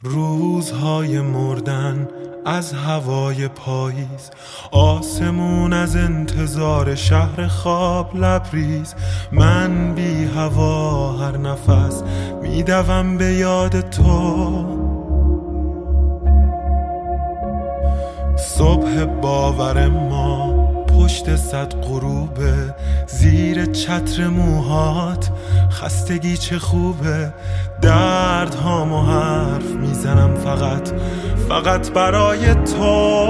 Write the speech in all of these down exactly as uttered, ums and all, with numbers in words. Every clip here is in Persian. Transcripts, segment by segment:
روزهای مردن از هوای پاییز، آسمون از انتظار شهر خواب لبریز. من بی هوا هر نفس میدوم به یاد تو. صبح باور ما پشت صد غروبه، زیر چتر موهات خستگی چه خوبه. درد هامو حرف میزنم فقط فقط برای تو.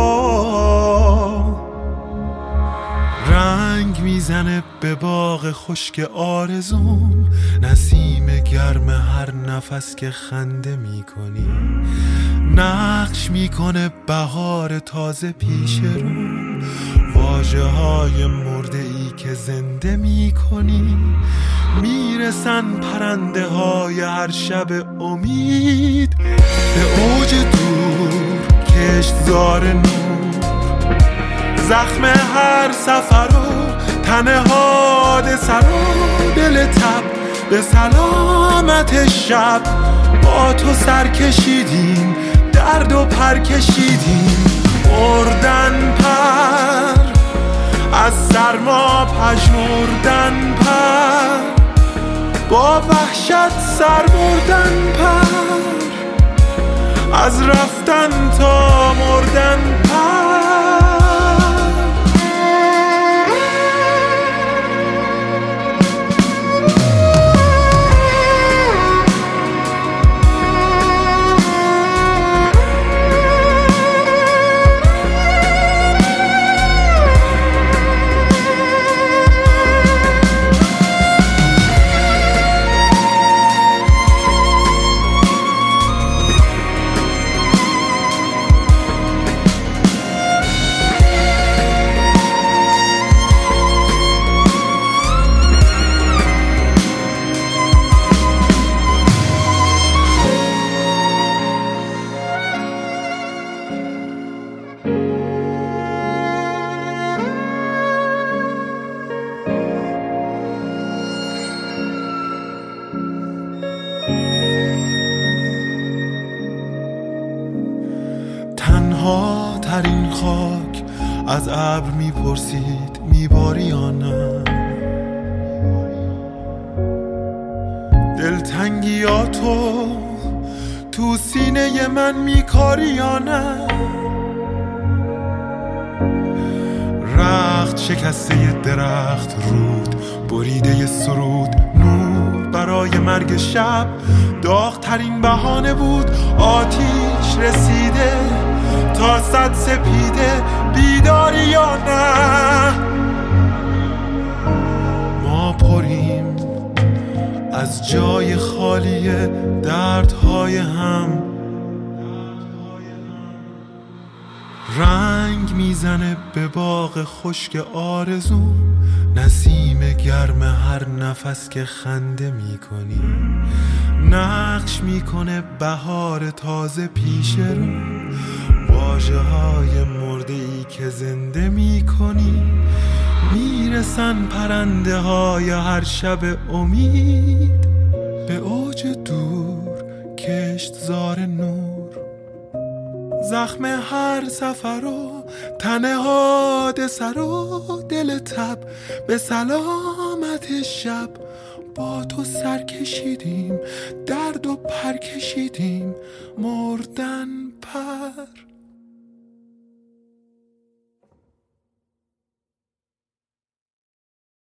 رنگ میزنه به باغ خشک آرزوم، نسیم گرم هر نفس که خنده میکنی. نقش میکنه بهار تازه پیش رو، واژه های مرده ای که زنده میکنی. میرسن پرنده های هر شب امید به اوج دور کشتزار نور. زخم هر سفر و تن حادثه رو، دل تب به سلامت شب. با تو سر کشیدیم، درد و پر کشیدیم. مردن پر از سرما پژمردن پر، با وحشت سر بردن پر. از رفتن تا مردن پر. تنها ترین خاک از ابر میپرسید میباری یا نه. دلتنگی یا تو تو سینه من میکاری یا نه. رخت شکسته درخت رود، بریده سرود نور برای مرگ شب. داغ ترین بهانه بود آتیش رسیده تا صد سپیده. بیداری یا نه. ما پریم از جای خالی دردهای هم. رنگ میزنه به باغ خشک آرزوم، نسیم گرم هر نفس که خنده میکنی. نقش میکنه بهار تازه پیش رو، واژه های مرده ای که زنده میکنی. میرسن پرنده های هر شب امید به اوج دور کشتزار نور. زخم هر سفر و تن حادثه رو، دل تب به سلامت شب. با تو سر کشیدیم، درد و پر کشیدیم. مردن پر